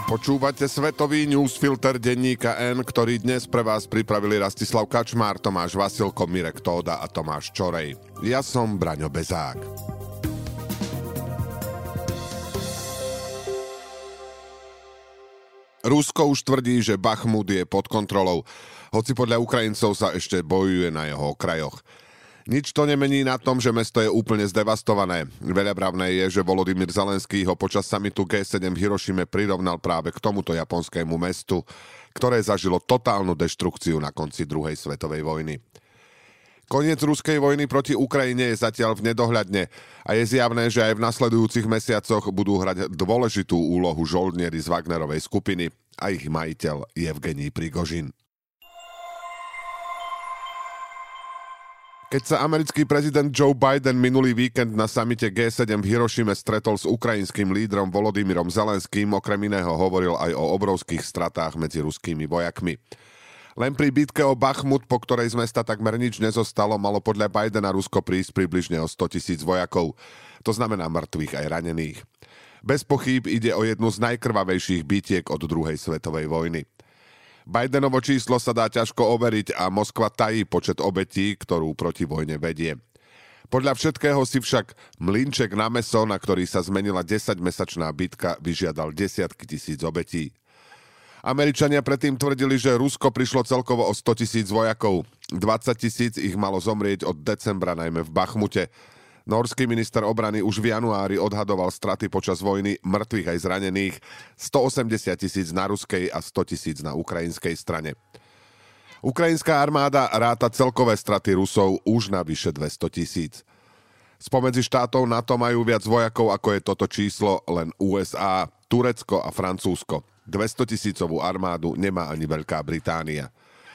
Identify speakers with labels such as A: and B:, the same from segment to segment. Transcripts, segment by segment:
A: Počúvate svetový newsfilter denníka N, ktorý dnes pre vás pripravili Rastislav Kačmár, Tomáš Vasilko, Mirek Tóda a Tomáš Čorej. Ja som Braňo Bezák. Rusko už tvrdí, že Bachmut je pod kontrolou, hoci podľa Ukrajincov sa ešte bojuje na jeho okrajoch. Nič to nemení na tom, že mesto je úplne zdevastované. Veľabravné je, že Volodymyr Zelenský ho počas samitu G7 v Hirošime prirovnal práve k tomuto japonskému mestu, ktoré zažilo totálnu deštrukciu na konci druhej svetovej vojny. Koniec ruskej vojny proti Ukrajine je zatiaľ v nedohľadne a je zjavné, že aj v nasledujúcich mesiacoch budú hrať dôležitú úlohu žoldnieri z Wagnerovej skupiny a ich majiteľ Jevgenij Prigožin. Keď sa americký prezident Joe Biden minulý víkend na samite G7 v Hirošime stretol s ukrajinským lídrom Volodymyrom Zelenským, okrem iného hovoril aj o obrovských stratách medzi ruskými vojakmi. Len pri bitke o Bachmut, po ktorej z mesta takmer nič nezostalo, malo podľa Bidena Rusko prísť približne o 100 000 vojakov. To znamená mŕtvych aj ranených. Bez pochýb ide o jednu z najkrvavejších bitiek od druhej svetovej vojny. Bidenovo číslo sa dá ťažko overiť a Moskva tají počet obetí, ktorú proti vojne vedie. Podľa všetkého si však mlynček na mäso, na ktorý sa zmenila 10-mesačná bitka, vyžiadal desiatky tisíc obetí. Američania predtým tvrdili, že Rusko prišlo celkovo o 100 000 vojakov. 20 000 ich malo zomrieť od decembra, najmä v Bachmute. Nórský minister obrany už v januári odhadoval straty počas vojny mŕtvych aj zranených 180 000 na ruskej a 100 000 na ukrajinskej strane. Ukrajinská armáda ráta celkové straty Rusov už na vyše 200 000. Spomedzi štátov NATO majú viac vojakov, ako je toto číslo len USA, Turecko a Francúzsko. 200 000 armádu nemá ani Veľká Británia.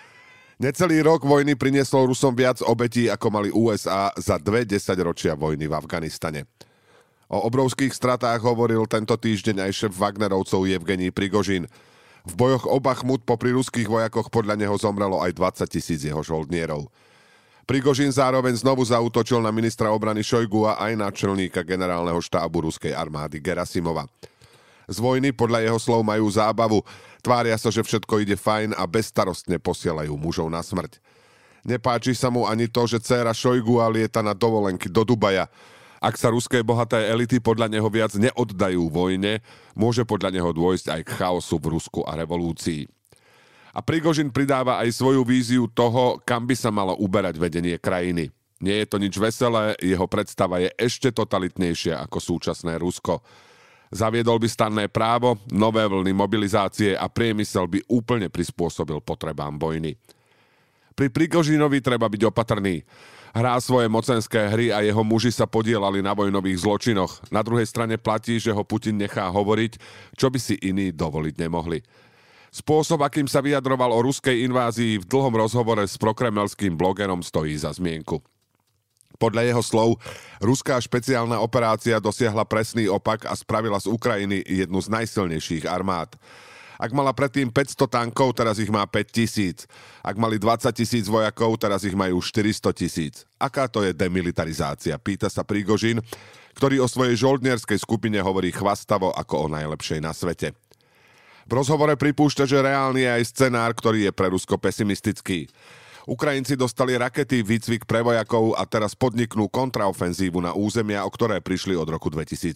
A: Necelý rok vojny priniesol Rusom viac obetí, ako mali USA za 2 desaťročia vojny v Afganistane. O obrovských stratách hovoril tento týždeň aj šéf Wagnerovcov Jevgenij Prigožin. V bojoch o Bachmut popri ruských vojakoch podľa neho zomrelo aj 20 000 jeho žoldnierov. Prigožin zároveň znovu zaútočil na ministra obrany Šojgu a aj náčelníka generálneho štábu ruskej armády Gerasimova. Z vojny podľa jeho slov majú zábavu, tvária sa, že všetko ide fajn a bezstarostne posielajú mužov na smrť. Nepáči sa mu ani to, že dcéra Šojgua lieta na dovolenky do Dubaja. Ak sa ruské bohaté elity podľa neho viac neoddajú vojne, môže podľa neho dôjsť aj k chaosu v Rusku a revolúcii. A Prigožin pridáva aj svoju víziu toho, kam by sa malo uberať vedenie krajiny. Nie je to nič veselé, jeho predstava je ešte totalitnejšia ako súčasné Rusko. Zaviedol by stanné právo, nové vlny mobilizácie a priemysel by úplne prispôsobil potrebám vojny. Pri Prigožinovi treba byť opatrný. Hrá svoje mocenské hry a jeho muži sa podielali na vojnových zločinoch. Na druhej strane platí, že ho Putin nechá hovoriť, čo by si iní dovoliť nemohli. Spôsob, akým sa vyjadroval o ruskej invázii v dlhom rozhovore s prokremelským blogerom, stojí za zmienku. Podľa jeho slov, ruská špeciálna operácia dosiahla presný opak a spravila z Ukrajiny jednu z najsilnejších armád. Ak mala predtým 500 tankov, teraz ich má 5 000. Ak mali 20 000 vojakov, teraz ich majú 400 000. Aká to je demilitarizácia? Pýta sa Prigožin, ktorý o svojej žoldnierskej skupine hovorí chvastavo ako o najlepšej na svete. V rozhovore pripúšťa, že reálny je aj scenár, ktorý je pre Rusko pesimistický. Ukrajinci dostali rakety, výcvik pre vojakov a teraz podniknú kontraofenzívu na územia, o ktoré prišli od roku 2014.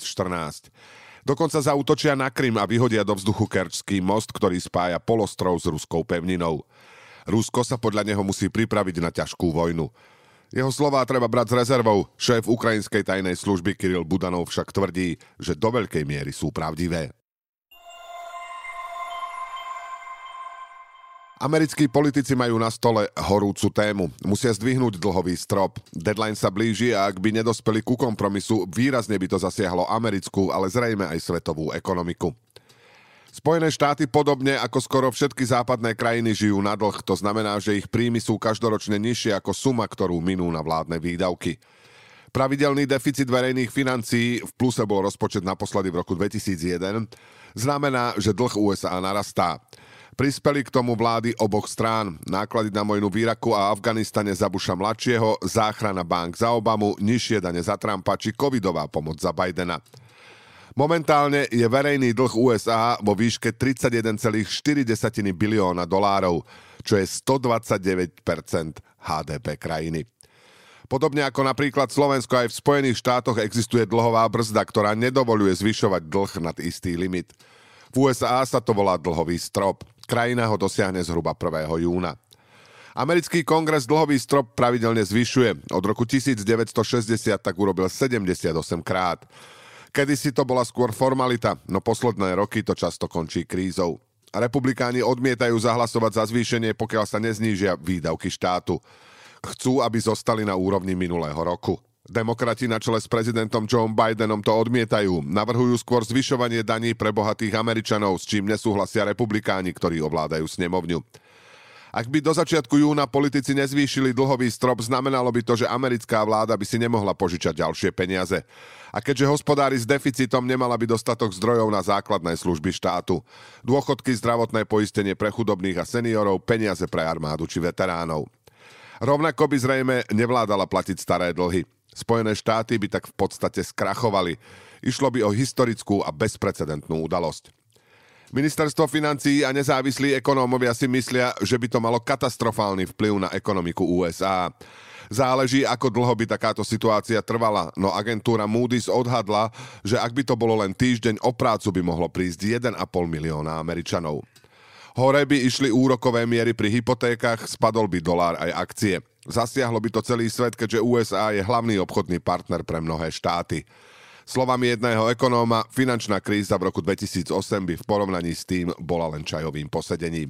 A: Dokonca zaútočia na Krym a vyhodia do vzduchu Kerčský most, ktorý spája polostrov s ruskou pevninou. Rusko sa podľa neho musí pripraviť na ťažkú vojnu. Jeho slová treba brať s rezervou. Šéf ukrajinskej tajnej služby Kiril Budanov však tvrdí, že do veľkej miery sú pravdivé. Americkí politici majú na stole horúcu tému. Musia zdvihnúť dlhový strop. Deadline sa blíži a ak by nedospeli ku kompromisu, výrazne by to zasiahlo americkú, ale zrejme aj svetovú ekonomiku. Spojené štáty podobne ako skoro všetky západné krajiny žijú na dlh. To znamená, že ich príjmy sú každoročne nižšie ako suma, ktorú minú na vládne výdavky. Pravidelný deficit verejných financií, v pluse bol rozpočet naposledy v roku 2001, znamená, že dlh USA narastá. Prispeli k tomu vlády oboch strán. Náklady na vojnu v Iraku a Afganistane za Busha mladšieho, záchrana bank za Obamu, nižšie dane za Trumpa či covidová pomoc za Bidena. Momentálne je verejný dlh USA vo výške 31,4 bilióna dolárov, čo je 129% HDP krajiny. Podobne ako napríklad Slovensko, aj v Spojených štátoch existuje dlhová brzda, ktorá nedovoľuje zvyšovať dlh nad istý limit. V USA sa to volá dlhový strop. Krajina ho dosiahne zhruba 1. júna. Americký kongres dlhový strop pravidelne zvyšuje. Od roku 1960 tak urobil 78 krát. Kedysi to bola skôr formalita, no posledné roky to často končí krízou. Republikáni odmietajú zahlasovať za zvýšenie, pokiaľ sa neznížia výdavky štátu. Chcú, aby zostali na úrovni minulého roku. Demokrati na čele s prezidentom Joe Bidenom to odmietajú. Navrhujú skôr zvyšovanie daní pre bohatých Američanov, s čím nesúhlasia republikáni, ktorí ovládajú snemovňu. Ak by do začiatku júna politici nezvýšili dlhový strop, znamenalo by to, že americká vláda by si nemohla požičať ďalšie peniaze. A keďže hospodári s deficitom, nemala by dostatok zdrojov na základné služby štátu. Dôchodky, zdravotné poistenie pre chudobných a seniorov, peniaze pre armádu či veteránov. Rovnako by zrejme nevládala platiť staré dlhy. Spojené štáty by tak v podstate skrachovali. Išlo by o historickú a bezprecedentnú udalosť. Ministerstvo financií a nezávislí ekonómovia si myslia, že by to malo katastrofálny vplyv na ekonomiku USA. Záleží, ako dlho by takáto situácia trvala, no agentúra Moody's odhadla, že ak by to bolo len týždeň, o prácu by mohlo prísť 1,5 milióna Američanov. Hore by išli úrokové miery pri hypotékach, spadol by dolár aj akcie. Zasiahlo by to celý svet, keďže USA je hlavný obchodný partner pre mnohé štáty. Slovami jedného ekonóma, finančná kríza v roku 2008 by v porovnaní s tým bola len čajovým posedením.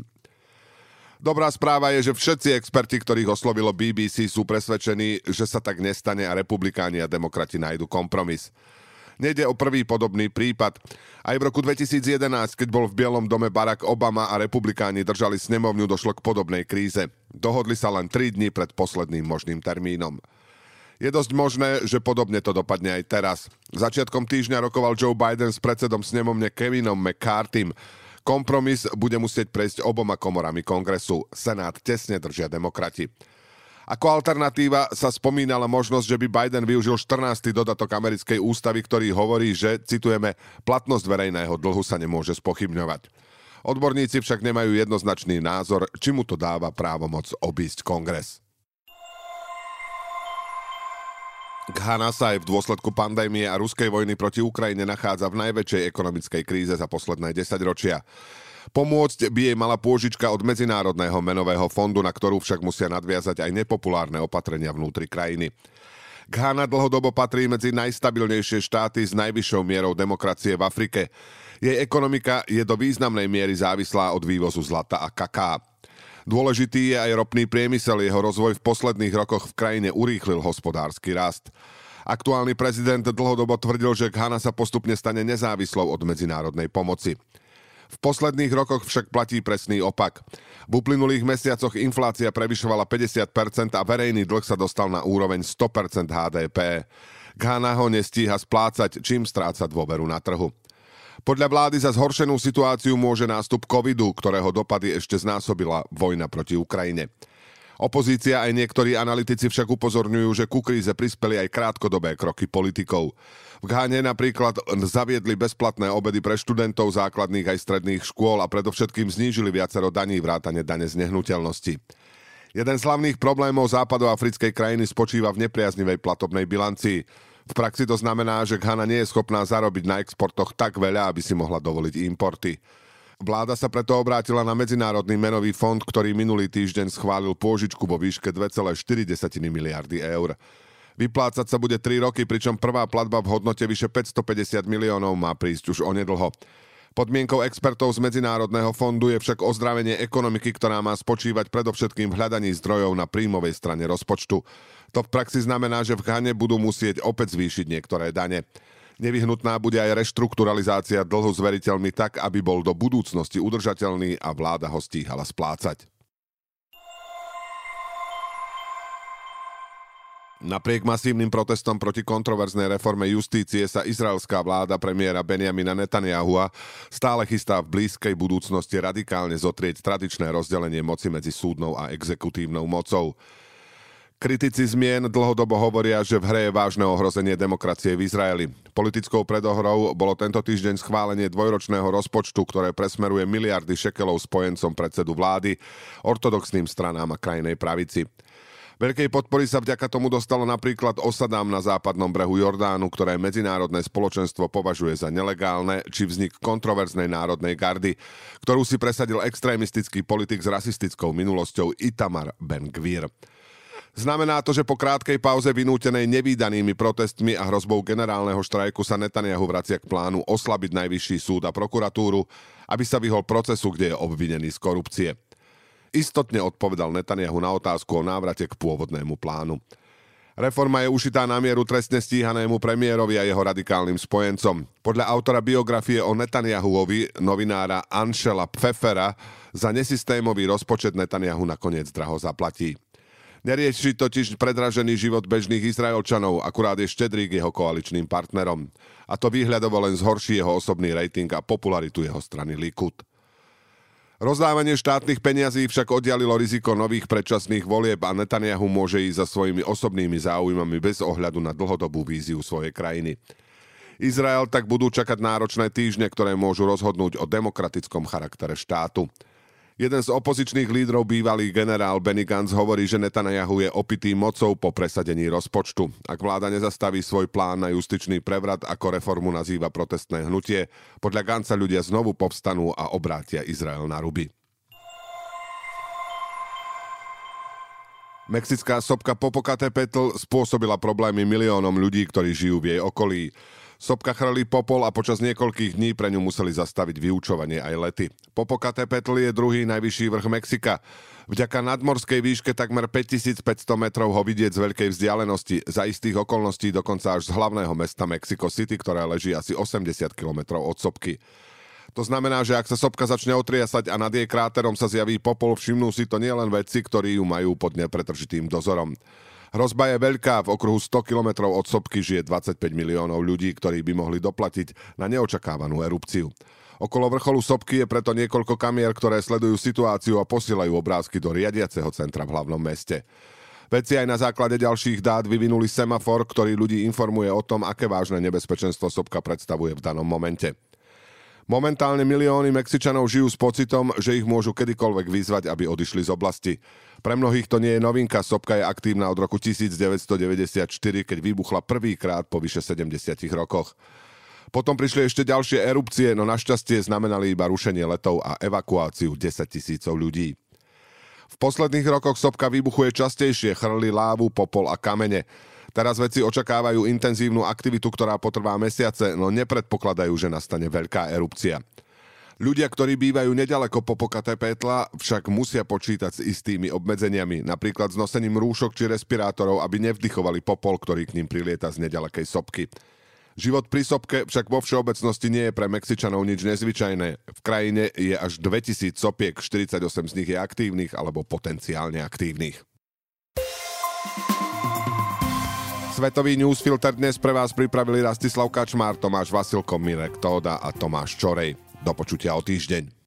A: Dobrá správa je, že všetci experti, ktorých oslovilo BBC, sú presvedčení, že sa tak nestane a republikáni a demokrati nájdu kompromis. Nejde o prvý podobný prípad. Aj v roku 2011, keď bol v Bielom dome Barack Obama a republikáni držali snemovňu, došlo k podobnej kríze. Dohodli sa len 3 dni pred posledným možným termínom. Je dosť možné, že podobne to dopadne aj teraz. Začiatkom týždňa rokoval Joe Biden s predsedom snemovne Kevinom McCarthym. Kompromis bude musieť prejsť oboma komorami kongresu. Senát tesne držia demokrati. Ako alternatíva sa spomínala možnosť, že by Biden využil 14. dodatok americkej ústavy, ktorý hovorí, že, citujeme, platnosť verejného dlhu sa nemôže spochybňovať. Odborníci však nemajú jednoznačný názor, či mu to dáva právomoc obísť kongres. Ghana sa aj v dôsledku pandémie a ruskej vojny proti Ukrajine nachádza v najväčšej ekonomickej kríze za posledné 10 ročia. Pomôcť by jej mala pôžička od Medzinárodného menového fondu, na ktorú však musia nadviazať aj nepopulárne opatrenia vnútri krajiny. Ghana dlhodobo patrí medzi najstabilnejšie štáty s najvyššou mierou demokracie v Afrike. Jej ekonomika je do významnej miery závislá od vývozu zlata a kaká. Dôležitý je aj ropný priemysel, jeho rozvoj v posledných rokoch v krajine urýchlil hospodársky rast. Aktuálny prezident dlhodobo tvrdil, že Ghana sa postupne stane nezávislou od medzinárodnej pomoci. V posledných rokoch však platí presný opak. V uplynulých mesiacoch inflácia prevyšovala 50% a verejný dlh sa dostal na úroveň 100% HDP. Ghana ho nestíha splácať, čím stráca dôveru na trhu. Podľa vlády za zhoršenú situáciu môže nástup covidu, ktorého dopady ešte znásobila vojna proti Ukrajine. Opozícia aj niektorí analytici však upozorňujú, že ku kríze prispeli aj krátkodobé kroky politikov. V Ghane napríklad zaviedli bezplatné obedy pre študentov základných aj stredných škôl a predovšetkým znížili viacero daní vrátane dane z nehnuteľnosti. Jeden z hlavných problémov západoafrickej krajiny spočíva v nepriaznivej platobnej bilancii. V praxi to znamená, že Ghana nie je schopná zarobiť na exportoch tak veľa, aby si mohla dovoliť importy. Vláda sa preto obrátila na Medzinárodný menový fond, ktorý minulý týždeň schválil pôžičku vo výške 2,4 miliardy eur. Vyplácať sa bude 3 roky, pričom prvá platba v hodnote vyše 550 miliónov má prísť už onedlho. Podmienkou expertov z Medzinárodného fondu je však ozdravenie ekonomiky, ktorá má spočívať predovšetkým v hľadaní zdrojov na príjmovej strane rozpočtu. To v praxi znamená, že v Ghane budú musieť opäť zvýšiť niektoré dane. Nevyhnutná bude aj reštrukturalizácia dlhu s veriteľmi tak, aby bol do budúcnosti udržateľný a vláda ho stíhala splácať. Napriek masívnym protestom proti kontroverznej reforme justície sa izraelská vláda premiéra Benjamina Netanyahua stále chystá v blízkej budúcnosti radikálne zotrieť tradičné rozdelenie moci medzi súdnou a exekutívnou mocou. Kritici zmien dlhodobo hovoria, že v hre je vážne ohrozenie demokracie v Izraeli. Politickou predohrou bolo tento týždeň schválenie dvojročného rozpočtu, ktoré presmeruje miliardy šekelov spojencom predsedu vlády, ortodoxným stranám a krajnej pravici. Veľkej podpory sa vďaka tomu dostalo napríklad osadám na západnom brehu Jordánu, ktoré medzinárodné spoločenstvo považuje za nelegálne, či vznik kontroverznej národnej gardy, ktorú si presadil extrémistický politik s rasistickou minulosťou Itamar Ben-Gvir. Znamená to, že po krátkej pauze vynútenej nevídanými protestmi a hrozbou generálneho štrajku sa Netanjahu vracia k plánu oslabiť najvyšší súd a prokuratúru, aby sa vyhol procesu, kde je obvinený z korupcie. Istotne odpovedal Netanjahu na otázku o návrate k pôvodnému plánu. Reforma je ušitá na mieru trestne stíhanému premiérovi a jeho radikálnym spojencom. Podľa autora biografie o Netanjahuovi, novinára Anšela Pfeffera, za nesystémový rozpočet Netanjahu nakoniec draho zaplatí. Nerieši totiž predražený život bežných Izraelčanov, akurát je štedrý k jeho koaličným partnerom. A to výhľadovo len zhorší jeho osobný rating a popularitu jeho strany Likud. Rozdávanie štátnych peňazí však oddialilo riziko nových predčasných volieb a Netanjahu môže ísť za svojimi osobnými záujmami bez ohľadu na dlhodobú víziu svojej krajiny. Izrael tak budú čakať náročné týždne, ktoré môžu rozhodnúť o demokratickom charaktere štátu. Jeden z opozičných lídrov, bývalý generál Benny Gantz, hovorí, že Netanjahu je opitý mocou po presadení rozpočtu. Ak vláda nezastaví svoj plán na justičný prevrat, ako reformu nazýva protestné hnutie, podľa Gantza ľudia znovu povstanú a obrátia Izrael na ruby. Mexická sopka Popocatépetl spôsobila problémy miliónom ľudí, ktorí žijú v jej okolí. Sopka chrlí popol a počas niekoľkých dní pre ňu museli zastaviť vyučovanie aj lety. Popocatépetl je druhý najvyšší vrch Mexika. Vďaka nadmorskej výške takmer 5500 metrov ho vidieť z veľkej vzdialenosti, za istých okolností dokonca až z hlavného mesta Mexico City, ktoré leží asi 80 km od sopky. To znamená, že ak sa sopka začne otriasať a nad jej kráterom sa zjaví popol, všimnú si to nielen vedci, ktorí ju majú pod nepretržitým dozorom. Hrozba je veľká, v okruhu 100 kilometrov od sopky žije 25 miliónov ľudí, ktorí by mohli doplatiť na neočakávanú erupciu. Okolo vrcholu sopky je preto niekoľko kamier, ktoré sledujú situáciu a posielajú obrázky do riadiaceho centra v hlavnom meste. Vedci aj na základe ďalších dát vyvinuli semafor, ktorý ľudí informuje o tom, aké vážne nebezpečenstvo sopka predstavuje v danom momente. Momentálne milióny Mexičanov žijú s pocitom, že ich môžu kedykoľvek vyzvať, aby odišli z oblasti. Pre mnohých to nie je novinka, sopka je aktívna od roku 1994, keď vybuchla prvýkrát po vyše 70 rokoch. Potom prišli ešte ďalšie erupcie, no našťastie znamenali iba rušenie letov a evakuáciu 10 000 ľudí. V posledných rokoch sopka vybuchuje častejšie, chrlí lávu, popol a kamene. Teraz vedci očakávajú intenzívnu aktivitu, ktorá potrvá mesiace, no nepredpokladajú, že nastane veľká erupcia. Ľudia, ktorí bývajú nedaleko Popocatépetla, však musia počítať s istými obmedzeniami, napríklad s nosením rúšok či respirátorov, aby nevdychovali popol, ktorý k nim prilieta z nedalekej sopky. Život pri sopke však vo všeobecnosti nie je pre Mexičanov nič nezvyčajné. V krajine je až 2000 sopiek, 48 z nich je aktívnych alebo potenciálne aktívnych. Svetový newsfilter dnes pre vás pripravili Rastislav Kačmár, Tomáš Vasilko, Mirek Tóda a Tomáš Čorej. Do počutia o týždeň.